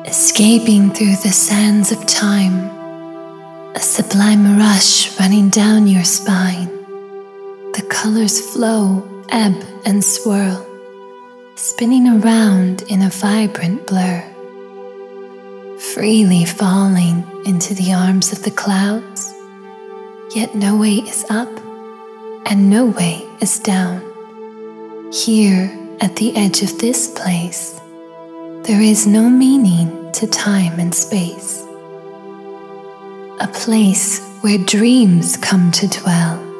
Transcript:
escaping through the sands of time, a sublime rush running down your spine. The colors flow, ebb and swirl, spinning around in a vibrant blur, freely falling into the arms of the clouds, yet no way is up and no way is down. Here at the edge of this place, there is no meaning to time and space, a place where dreams come to dwell,